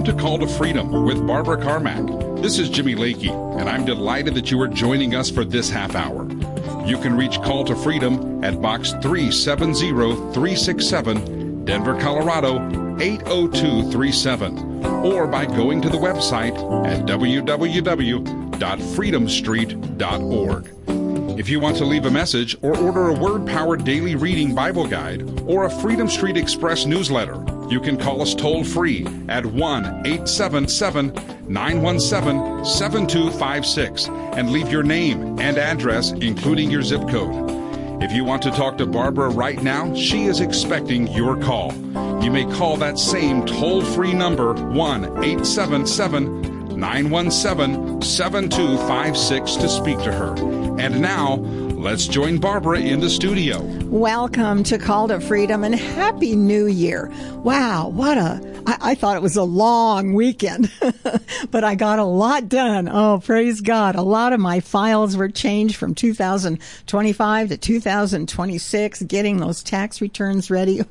to Call to Freedom with Barbara Carmack. This is Jimmy Lakey, and I'm delighted that you are joining us for this half hour. You can reach Call to Freedom at Box 370367, Denver, Colorado 80237, or by going to the website at www.freedomstreet.org. If you want to leave a message or order a Word-Powered Daily Reading Bible Guide or a Freedom Street Express newsletter, you can call us toll-free at 1-877-917-7256 and leave your name and address, including your zip code. If you want to talk to Barbara right now, she is expecting your call. You may call that same toll-free number, 1-877-917-7256, to speak to her. And now, let's join Barbara in the studio. Welcome to Call to Freedom and Happy New Year. Wow, I thought it was a long weekend, but I got a lot done. Oh, praise God. A lot of my files were changed from 2025 to 2026, getting those tax returns ready.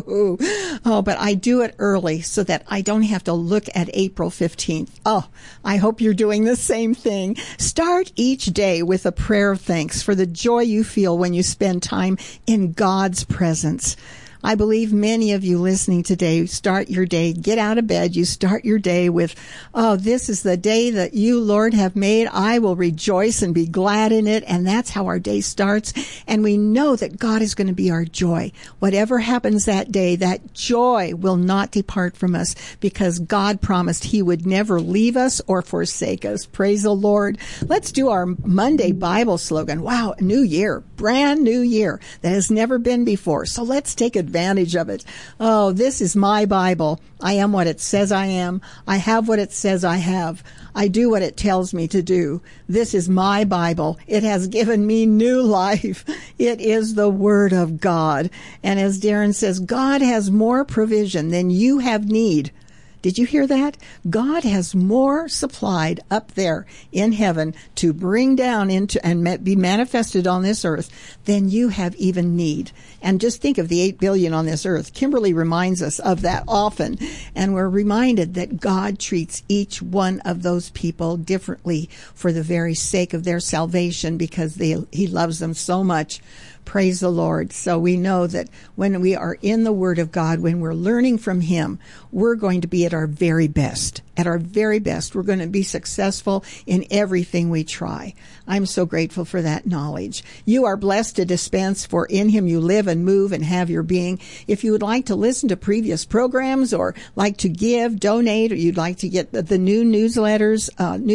Oh, but I do it early so that I don't have to look at April 15th. Oh, I hope you're doing the same thing. Start each day with a prayer of thanks for the joy you feel when you spend time in God's presence. I believe many of you listening today start your day, get out of bed, you start your day with, oh, this is the day that you, Lord, have made. I will rejoice and be glad in it. And that's how our day starts. And we know that God is going to be our joy. Whatever happens that day, that joy will not depart from us because God promised He would never leave us or forsake us. Praise the Lord. Let's do our Monday Bible slogan. Wow, new year, brand new year that has never been before. So let's take advantage of it. Oh, this is my Bible. I am what it says I am. I have what it says I have. I do what it tells me to do. This is my Bible. It has given me new life. It is the Word of God. And as Darren says, God has more provision than you have need. Did you hear that? God has more supplied up there in heaven to bring down into and be manifested on this earth than you have even need. And just think of the 8 billion on this earth. Kimberly reminds us of that often. And we're reminded that God treats each one of those people differently for the very sake of their salvation because He loves them so much. Praise the Lord. So we know that when we are in the Word of God, when we're learning from Him, we're going to be at our very best. At our very best, we're going to be successful in everything we try. I'm so grateful for that knowledge. You are blessed to dispense, for in Him you live and move and have your being. If you would like to listen to previous programs or like to give, donate, or you'd like to get the new newsletters,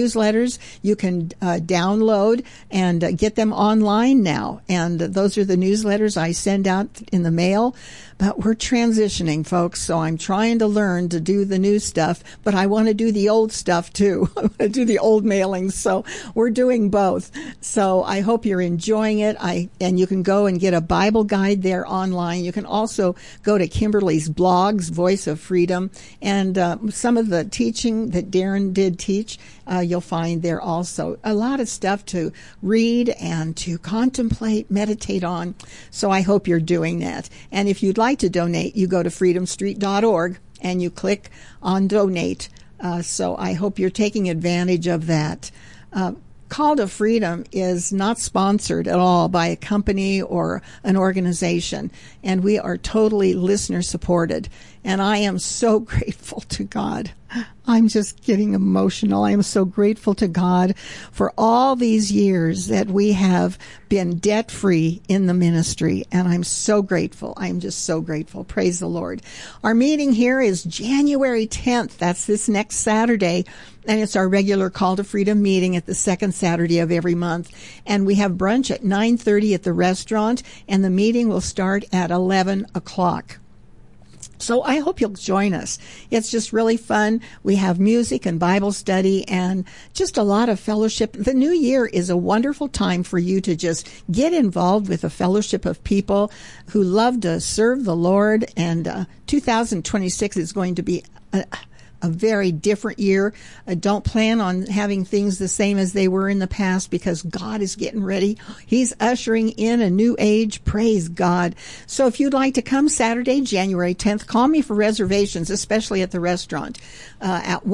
you can download and get them online now. And those are the newsletters I send out in the mail. But we're transitioning, folks, so I'm trying to learn to do the new stuff, but I want to do the old stuff too. I want to do the old mailings, so we're doing both. So I hope you're enjoying it. And you can go and get a Bible guide there online. You can also go to Kimberly's blogs, Voice of Freedom, and some of the teaching that Darren did teach, you'll find there also. A lot of stuff to read and to contemplate, meditate on. So I hope you're doing that. And if you'd like to donate, you go to freedomstreet.org and you click on donate. So I hope you're taking advantage of that. Call to Freedom is not sponsored at all by a company or an organization, and we are totally listener supported. And I am so grateful to God. I'm just getting emotional. I am so grateful to God for all these years that we have been debt-free in the ministry. And I'm so grateful. I'm just so grateful. Praise the Lord. Our meeting here is January 10th. That's this next Saturday. And it's our regular Call to Freedom meeting at the second Saturday of every month. And we have brunch at 9:30 at the restaurant. And the meeting will start at 11 o'clock. So I hope you'll join us. It's just really fun. We have music and Bible study and just a lot of fellowship. The new year is a wonderful time for you to just get involved with a fellowship of people who love to serve the Lord. And 2026 is going to be a very different year. Don't plan on having things the same as they were in the past, because God is getting ready. He's ushering in a new age. Praise God. So if you'd like to come Saturday, January 10th, call me for reservations, especially at the restaurant, at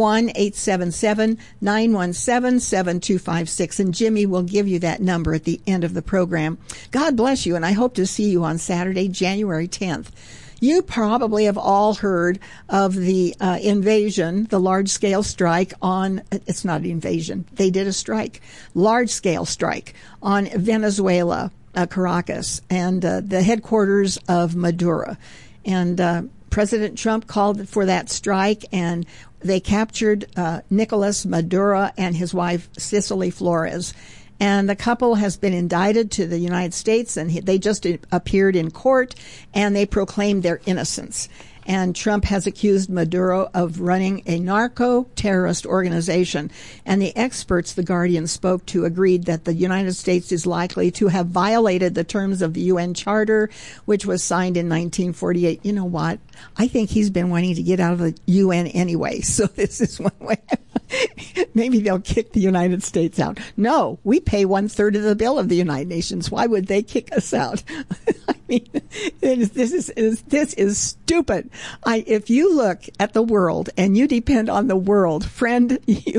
1-877-917-7256. And Jimmy will give you that number at the end of the program. God bless you, and I hope to see you on Saturday, January 10th. You probably have all heard of the invasion, the large-scale strike on, it's not an invasion, they did a strike, large-scale strike on Venezuela, Caracas, and the headquarters of Maduro. And President Trump called for that strike, and they captured Nicolas Maduro and his wife, Cicely Flores. And the couple has been indicted to the United States, and they just appeared in court, and they proclaimed their innocence. And Trump has accused Maduro of running a narco-terrorist organization. And the experts The Guardian spoke to agreed that the United States is likely to have violated the terms of the UN Charter, which was signed in 1948. You know what? I think he's been wanting to get out of the UN anyway. So this is one way. Maybe they'll kick the United States out. No, we pay 1/3 of the bill of the United Nations. Why would they kick us out? I mean, this is stupid. If you look at the world and you depend on the world, friend,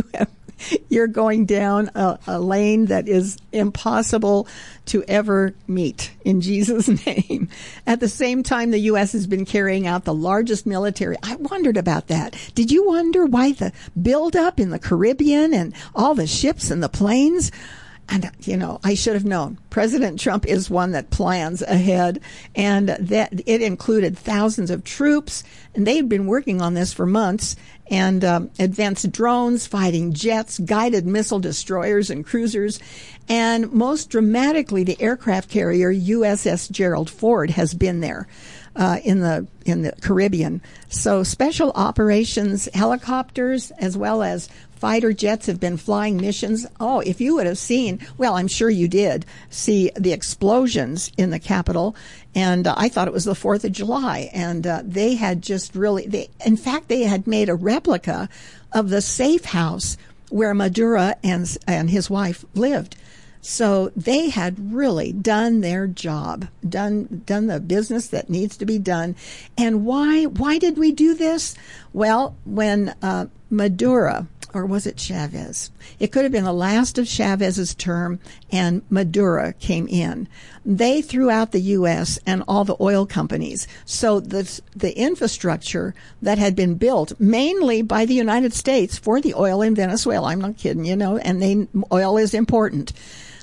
you're going down a lane that is impossible to ever meet, in Jesus' name. At the same time, the U.S. has been carrying out the largest military. I wondered about that. Did you wonder why the buildup in the Caribbean and all the ships and the planes? And, I should have known. President Trump is one that plans ahead, and that it included thousands of troops, and they've been working on this for months, and advanced drones, fighting jets, guided missile destroyers and cruisers, and most dramatically, the aircraft carrier USS Gerald Ford has been there. In the Caribbean. So special operations helicopters as well as fighter jets have been flying missions. Oh, if you would have seen, well, I'm sure you did see the explosions in the Capitol. And I thought it was the 4th of July. And they had just really, in fact, they had made a replica of the safe house where Maduro and his wife lived. So they had really done their job, done the business that needs to be done. And why did we do this? Well, when Maduro, or was it Chavez? It could have been the last of Chavez's term, and Maduro came in. They threw out the U.S. and all the oil companies. So the infrastructure that had been built mainly by the United States for the oil in Venezuela, I'm not kidding, and oil is important.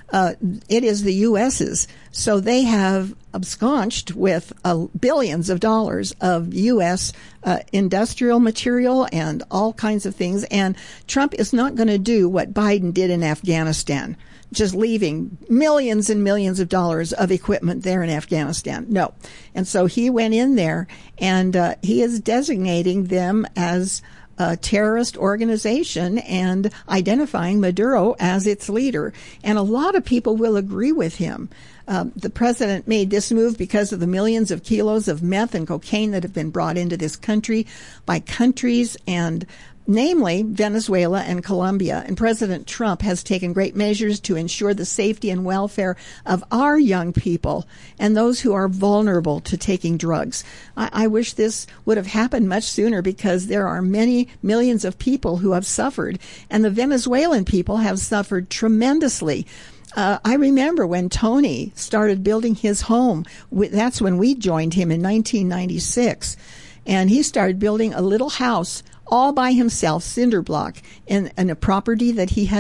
It is the U.S.'s. So they have absconded with billions of dollars of U.S. Industrial material and all kinds of things. And Trump is not going to do what Biden did in Afghanistan, just leaving millions and millions of dollars of equipment there in Afghanistan. No. And so he went in there, and he is designating them as a terrorist organization and identifying Maduro as its leader. And a lot of people will agree with him. The president made this move because of the millions of kilos of meth and cocaine that have been brought into this country by countries, and namely Venezuela and Colombia. And President Trump has taken great measures to ensure the safety and welfare of our young people and those who are vulnerable to taking drugs. I wish this would have happened much sooner, because there are many millions of people who have suffered, and the Venezuelan people have suffered tremendously. I remember when Tony started building his home. That's when we joined him in 1996. And he started building a little house all by himself, cinder block, in a property that he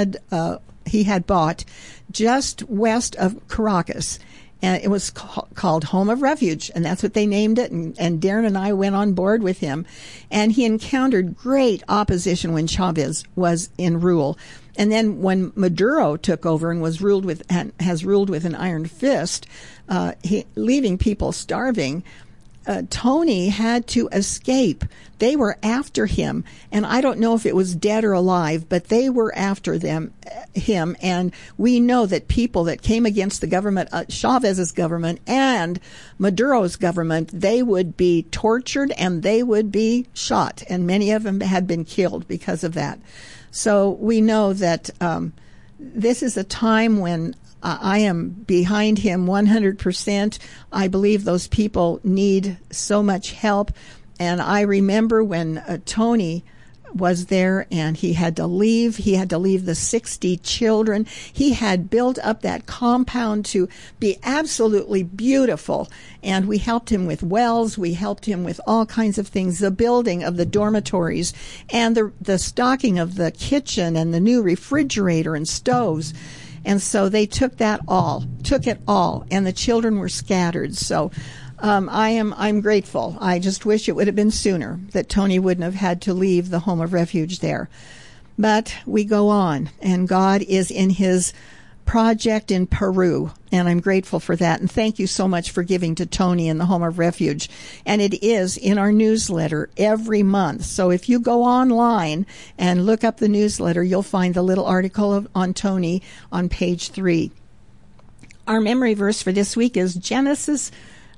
had bought just west of Caracas. And it was called Home of Refuge, and that's what they named it. And Darren and I went on board with him. And he encountered great opposition when Chavez was in rule. And then when Maduro took over and has ruled with an iron fist, leaving people starving, Tony had to escape. They were after him, and I don't know if it was dead or alive, but they were after him. And we know that people that came against the government, Chavez's government and Maduro's government, they would be tortured and they would be shot, and many of them had been killed because of that. So we know that this is a time when I am behind him 100%. I believe those people need so much help. And I remember when Tony was there and he had to leave the 60 children. He had built up that compound to be absolutely beautiful. And we helped him with wells. We helped him with all kinds of things, the building of the dormitories and the stocking of the kitchen and the new refrigerator and stoves. And so they took it all, and the children were scattered. So I'm grateful. I just wish it would have been sooner, that Tony wouldn't have had to leave the home of refuge there. But we go on, and God is in his project in Peru, and I'm grateful for that. And thank you so much for giving to Tony in the home of refuge. And it is in our newsletter every month. So if you go online and look up the newsletter, you'll find the little article on Tony on page 3. Our memory verse for this week is Genesis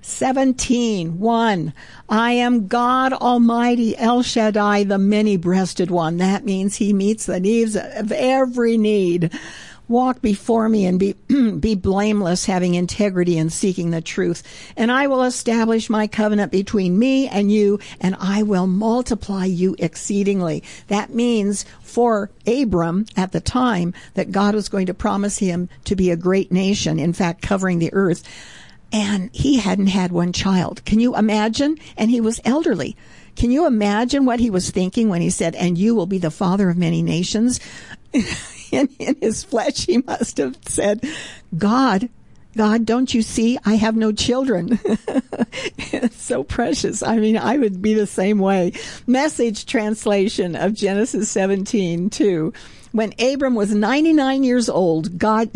17:1. I am God Almighty, El Shaddai, the many-breasted one. That means he meets the needs of every need. Walk before me and be blameless, having integrity and seeking the truth. And I will establish my covenant between me and you, and I will multiply you exceedingly. That means for Abram at the time that God was going to promise him to be a great nation, in fact, covering the earth. And he hadn't had one child. Can you imagine? And he was elderly. Can you imagine what he was thinking when he said, and you will be the father of many nations? In his flesh, he must have said, God, don't you see? I have no children. It's so precious. I mean, I would be the same way. Message translation of Genesis 17:2. When Abram was 99 years old, God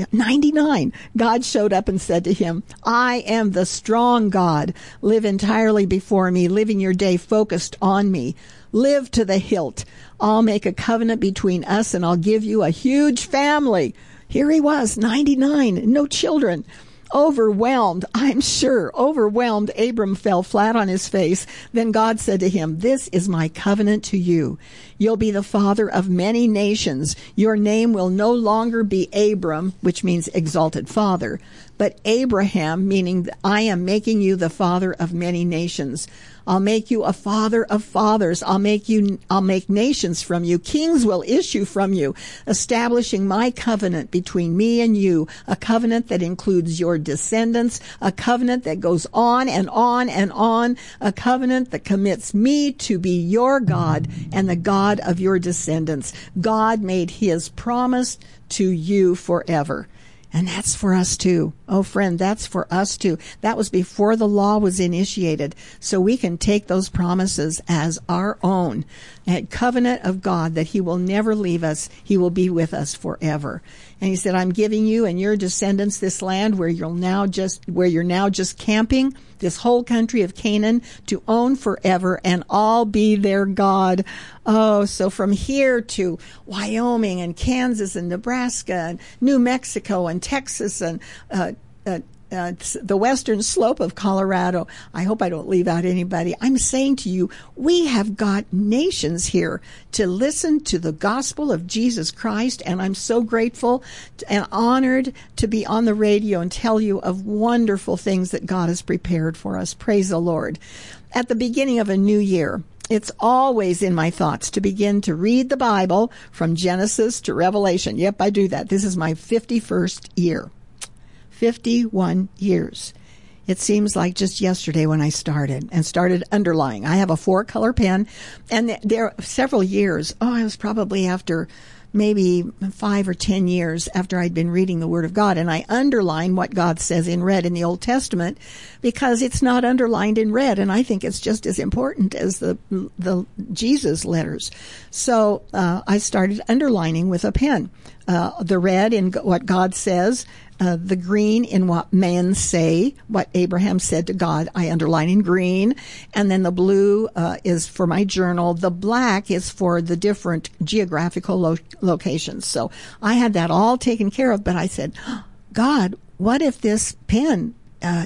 showed up and said to him, I am the strong God. Live entirely before me, living your day focused on me. Live to the hilt. I'll make a covenant between us and I'll give you a huge family. Here he was, 99, no children. Overwhelmed, I'm sure, Abram fell flat on his face. Then God said to him, this is my covenant to you. You'll be the father of many nations. Your name will no longer be Abram, which means exalted father, but Abraham, meaning I am making you the father of many nations. I'll make you a father of fathers. I'll make nations from you. Kings will issue from you, establishing my covenant between me and you, a covenant that includes your descendants, a covenant that goes on and on and on, a covenant that commits me to be your God and the God of your descendants. God made his promise to you forever. And that's for us too. Oh, friend, that's for us too. That was before the law was initiated. So we can take those promises as our own. A covenant of God that he will never leave us. He will be with us forever. And he said, I'm giving you and your descendants this land where you're now just camping, this whole country of Canaan, to own forever, and I'll be their God. Oh, so from here to Wyoming and Kansas and Nebraska and New Mexico and Texas and the western slope of Colorado. I hope I don't leave out anybody. I'm saying to you, we have got nations here to listen to the gospel of Jesus Christ, and I'm so grateful and honored to be on the radio and tell you of wonderful things that God has prepared for us. Praise the Lord. At the beginning of a new year, it's always in my thoughts to begin to read the Bible from Genesis to Revelation. Yep, I do that. This is my 51st year. 51 years. It seems like just yesterday when I started underlining. I have a 4-color pen, and there are several years. Oh, I was probably after maybe 5 or 10 years after I'd been reading the Word of God, and I underline what God says in red in the Old Testament because it's not underlined in red, and I think it's just as important as the Jesus letters. So I started underlining with a pen. the red in what God says, the green in what men say, what Abraham said to God, I underline in green. And then the blue is for my journal. The black is for the different geographical locations. So I had that all taken care of, but I said, God, what if this pen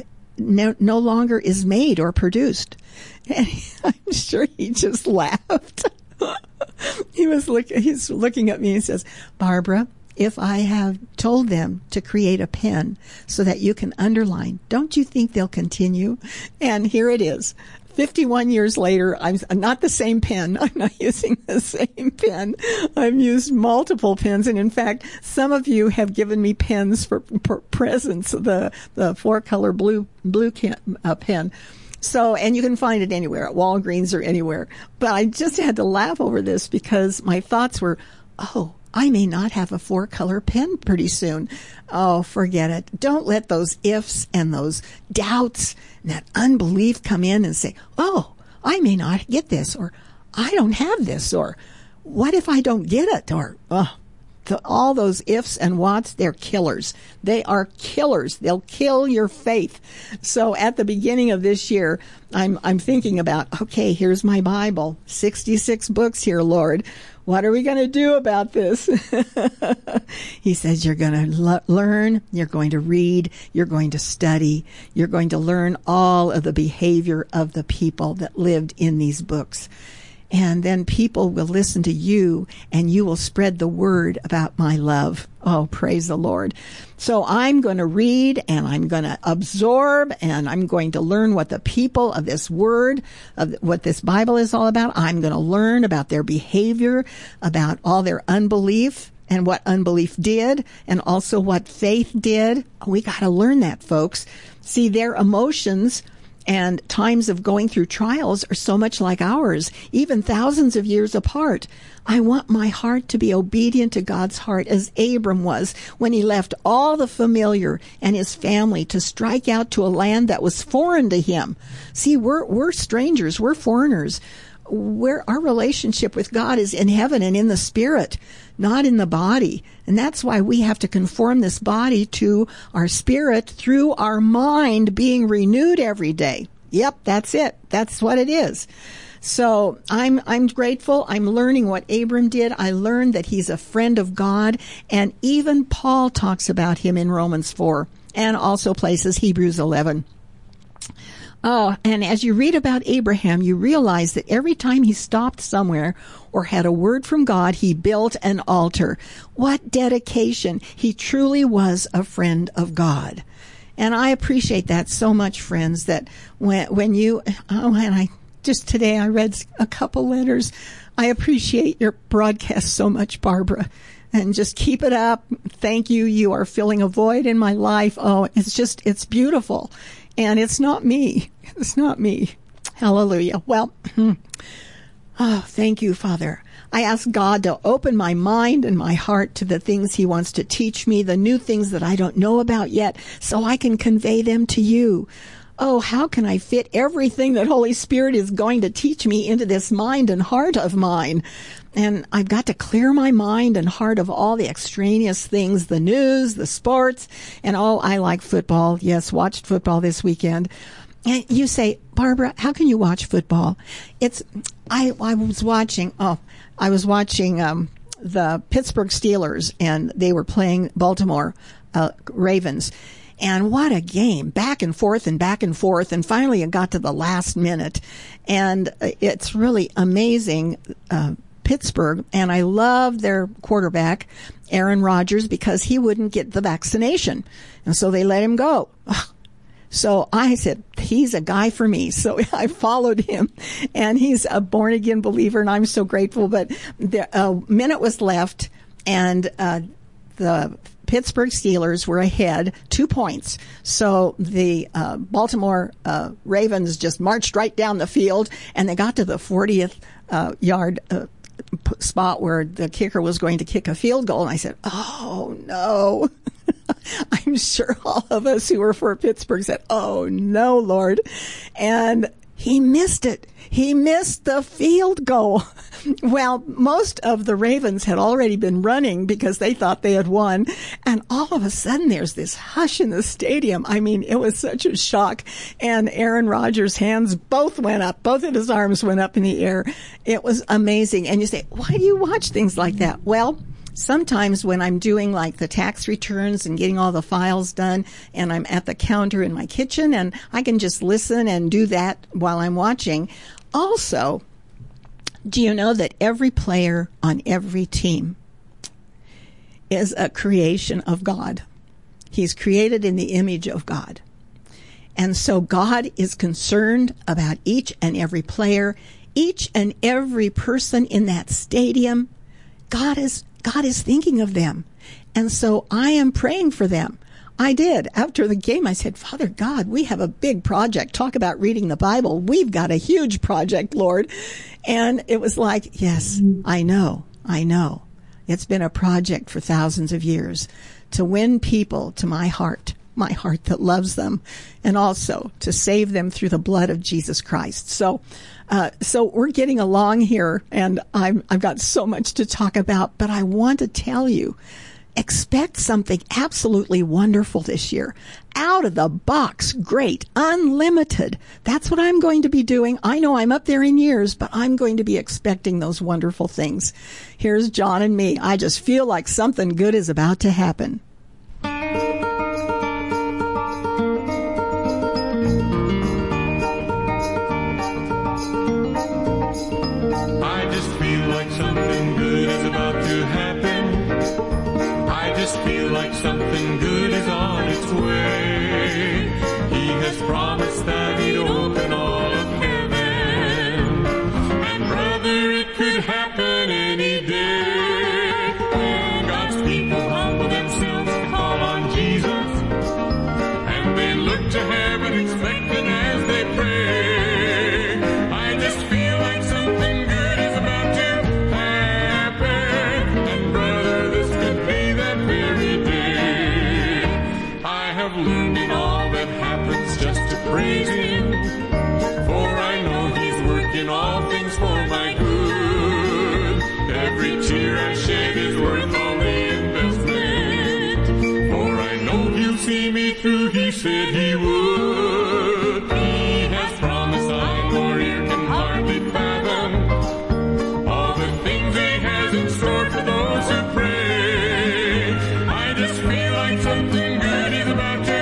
no longer is made or produced? And I'm sure he just laughed. He's looking at me and says, Barbara, if I have told them to create a pen so that you can underline, don't you think they'll continue? And here it is. 51 years later, I'm not the same pen. I'm not using the same pen. I've used multiple pens. And in fact, some of you have given me pens for presents, the 4-color blue pen. So, and you can find it anywhere, at Walgreens or anywhere. But I just had to laugh over this because my thoughts were, oh, I may not have a 4-color pen pretty soon. Oh, forget it. Don't let those ifs and those doubts and that unbelief come in and say, oh, I may not get this, or I don't have this, or what if I don't get it, or all those ifs and whats, they're killers. They are killers. They'll kill your faith. So at the beginning of this year, I'm thinking about, okay, here's my Bible, 66 books here, Lord. What are we going to do about this? He says, you're going to learn, you're going to read, you're going to study, you're going to learn all of the behavior of the people that lived in these books. And then people will listen to you, and you will spread the word about my love. Oh, praise the Lord. So I'm going to read, and I'm going to absorb, and I'm going to learn what the people of this word, of what this Bible is all about. I'm going to learn about their behavior, about all their unbelief, and what unbelief did, and also what faith did. We got to learn that, folks. See, their emotions and times of going through trials are so much like ours, even thousands of years apart. I want my heart to be obedient to God's heart, as Abram was when he left all the familiar and his family to strike out to a land that was foreign to him. See, we're strangers, we're foreigners. Our relationship with God is in heaven and in the spirit, not in the body. And that's why we have to conform this body to our spirit through our mind being renewed every day. Yep, that's it. That's what it is. So I'm grateful. I'm learning what Abram did. I learned that he's a friend of God. And even Paul talks about him in Romans 4 and also places Hebrews 11. Oh, and as you read about Abraham, you realize that every time he stopped somewhere or had a word from God, he built an altar. What dedication. He truly was a friend of God. And I appreciate that so much, friends, that when you, today I read a couple letters. I appreciate your broadcast so much, Barbara. And just keep it up. Thank you. You are filling a void in my life. Oh, it's beautiful. And it's not me. It's not me. Hallelujah. Well, thank you, Father. I ask God to open my mind and my heart to the things he wants to teach me, the new things that I don't know about yet, so I can convey them to you. Oh, how can I fit everything that Holy Spirit is going to teach me into this mind and heart of mine? And I've got to clear my mind and heart of all the extraneous things, the news, the sports, and I like football. Yes, watched football this weekend. And you say, Barbara, how can you watch football? I was watching the Pittsburgh Steelers, and they were playing Baltimore Ravens. And what a game, back and forth. And finally it got to the last minute. And it's really amazing, Pittsburgh. And I love their quarterback, Aaron Rodgers, because he wouldn't get the vaccination. And so they let him go. So I said, he's a guy for me. So I followed him, and he's a born again believer, and I'm so grateful. But a minute was left, and the Pittsburgh Steelers were ahead 2 points. So the Baltimore Ravens just marched right down the field, and they got to the 40th yard spot where the kicker was going to kick a field goal. And I said, oh, no. I'm sure all of us who were for Pittsburgh said, oh, no, Lord. And He missed it. He missed the field goal. Well, most of the Ravens had already been running because they thought they had won. And all of a sudden, there's this hush in the stadium. I mean, it was such a shock. And Aaron Rodgers' hands both went up. Both of his arms went up in the air. It was amazing. And you say, why do you watch things like that? Well, sometimes when I'm doing like the tax returns and getting all the files done and I'm at the counter in my kitchen and I can just listen and do that while I'm watching. Also, do you know that every player on every team is a creation of God? He's created in the image of God. And so God is concerned about each and every player, each and every person in that stadium. God is thinking of them. And so I am praying for them. I did. After the game, I said, Father God, we have a big project. Talk about reading the Bible. We've got a huge project, Lord. And it was like, yes, I know. It's been a project for thousands of years to win people to my heart that loves them, and also to save them through the blood of Jesus Christ. So we're getting along here, and I've got so much to talk about, but I want to tell you, expect something absolutely wonderful this year. Out of the box, great, unlimited. That's what I'm going to be doing. I know I'm up there in years, but I'm going to be expecting those wonderful things. Here's John and me. I just feel like something good is about to happen. Feel like something good is on its way. He has promised that he'd open all of heaven. And brother, it could happen any day. When God's people humble themselves to call on Jesus, and they look to heaven expecting as they pray. I just feel like something good is about to happen. And brother, this could be that very day. I have learned in all that happens just to praise Him, for I know He's working all things for my good. Every tear I shed is worth all the investment, for I know He'll see me through. He said He would. He has promised, eye nor ear can hardly fathom all the things He has in store for those who pray. I just feel like something good is about to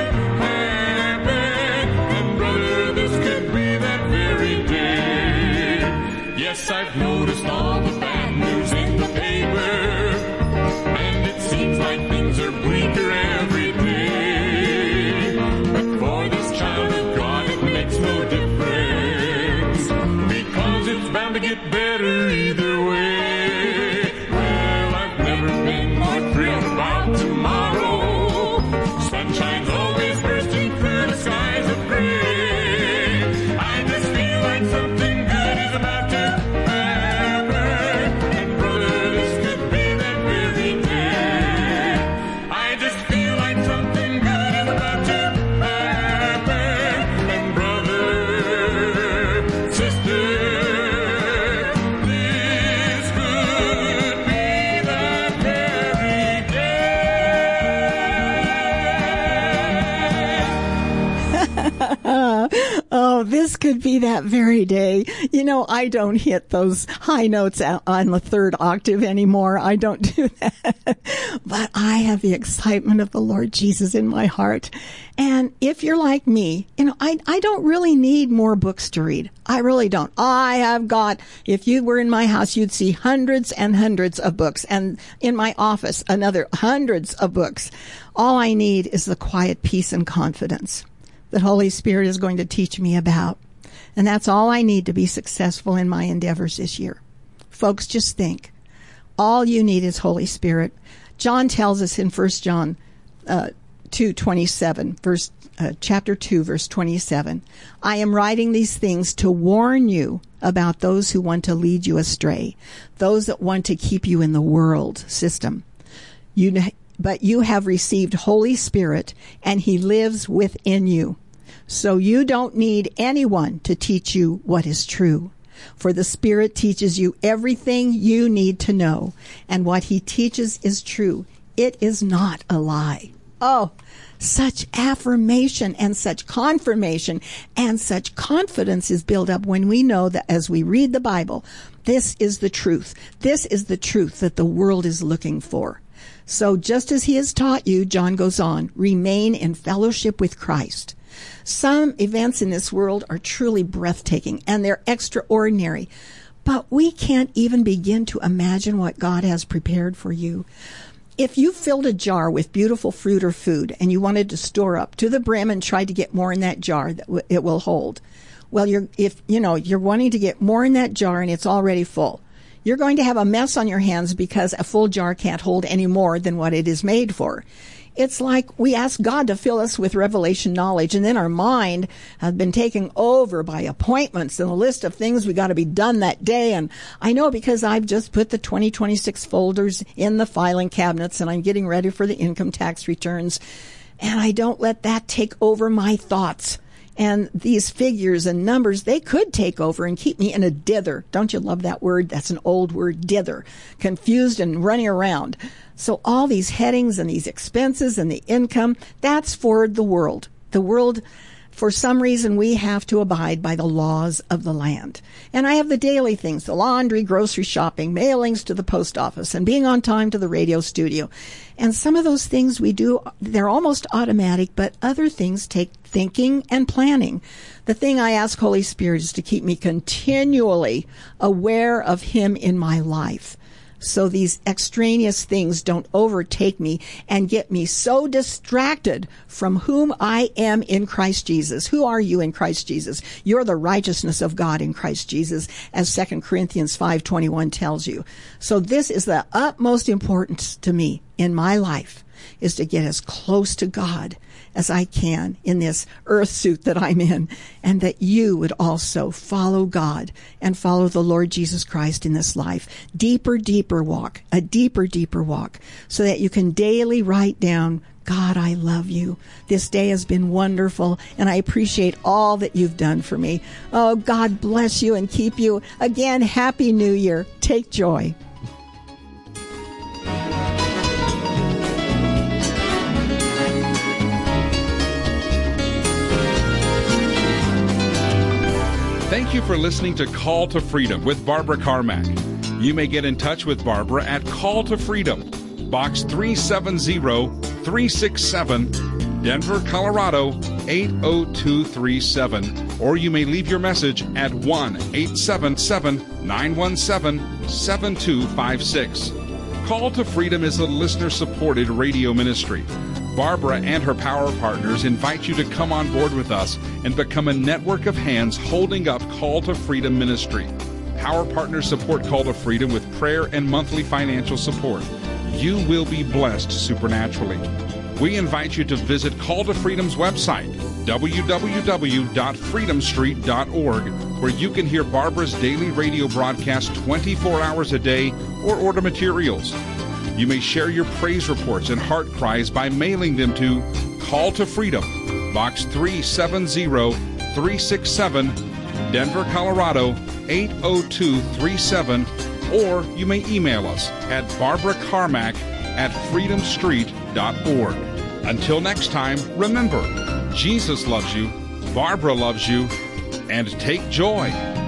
happen, and brother, this could be that very day. Yes, I've noticed all the bad news in the paper, and it seems like things are bleaker every day. But for this child of God, it makes no difference, because it's bound to get better either way. Well, I've never been more thrilled about tomorrow. Sunshine's always bursting through the skies of gray. I just feel like something good is about to happen, and brother, this could be that very day. I just feel like something good is about to happen, and brother, sister, this could be that very day. Oh, this could be that very day. You know, I don't hit those high notes on the third octave anymore. I don't do that. But I have the excitement of the Lord Jesus in my heart. And if you're like me, you know, I don't really need more books to read. I really don't. I have got, if you were in my house, you'd see hundreds and hundreds of books. And in my office, another hundreds of books. All I need is the quiet peace and confidence that Holy Spirit is going to teach me about. And that's all I need to be successful in my endeavors this year. Folks, just think. All you need is Holy Spirit. John tells us in 1 John 2:27, chapter 2, verse 27, I am writing these things to warn you about those who want to lead you astray, those that want to keep you in the world system. But you have received Holy Spirit, and He lives within you. So you don't need anyone to teach you what is true. For the Spirit teaches you everything you need to know, and what He teaches is true. It is not a lie. Oh, such affirmation and such confirmation and such confidence is built up when we know that as we read the Bible, this is the truth. This is the truth that the world is looking for. So just as He has taught you, John goes on, remain in fellowship with Christ. Some events in this world are truly breathtaking and they're extraordinary, but we can't even begin to imagine what God has prepared for you. If you filled a jar with beautiful fruit or food and you wanted to store up to the brim and tried to get more in that jar that it will hold, well, you're wanting to get more in that jar and it's already full, you're going to have a mess on your hands because a full jar can't hold any more than what it is made for. It's like we ask God to fill us with revelation knowledge, and then our mind has been taken over by appointments and a list of things we got to be done that day. And I know because I've just put the 2026 folders in the filing cabinets and I'm getting ready for the income tax returns. And I don't let that take over my thoughts. And these figures and numbers, they could take over and keep me in a dither. Don't you love that word? That's an old word, dither. Confused and running around. So all these headings and these expenses and the income, that's for the world. The world, for some reason, we have to abide by the laws of the land. And I have the daily things, the laundry, grocery shopping, mailings to the post office, and being on time to the radio studio. And some of those things we do, they're almost automatic, but other things take thinking and planning. The thing I ask Holy Spirit is to keep me continually aware of Him in my life, so these extraneous things don't overtake me and get me so distracted from whom I am in Christ Jesus. Who are you in Christ Jesus? You're the righteousness of God in Christ Jesus, as 2 Corinthians 5:21 tells you. So this is the utmost importance to me in my life, is to get as close to God as I can in this earth suit that I'm in, and that you would also follow God and follow the Lord Jesus Christ in this life. Deeper walk, a deeper walk, so that you can daily write down, God, I love you. This day has been wonderful, and I appreciate all that you've done for me. Oh, God bless you and keep you. Again, Happy New Year. Take joy. Thank you for listening to Call to Freedom with Barbara Carmack. You may get in touch with Barbara at Call to Freedom, Box 370-367, Denver, Colorado 80237, or you may leave your message at 1-877-917-7256. Call to Freedom is a listener-supported radio ministry. Barbara and her power partners invite you to come on board with us and become a network of hands holding up Call to Freedom ministry. Power partners support Call to Freedom with prayer and monthly financial support. You will be blessed supernaturally. We invite you to visit Call to Freedom's website, www.freedomstreet.org, where you can hear Barbara's daily radio broadcast 24 hours a day or order materials. You may share your praise reports and heart cries by mailing them to Call to Freedom, Box 370-367, Denver, Colorado 80237, or you may email us at barbaracarmack@freedomstreet.org. Until next time, remember, Jesus loves you, Barbara loves you, and take joy.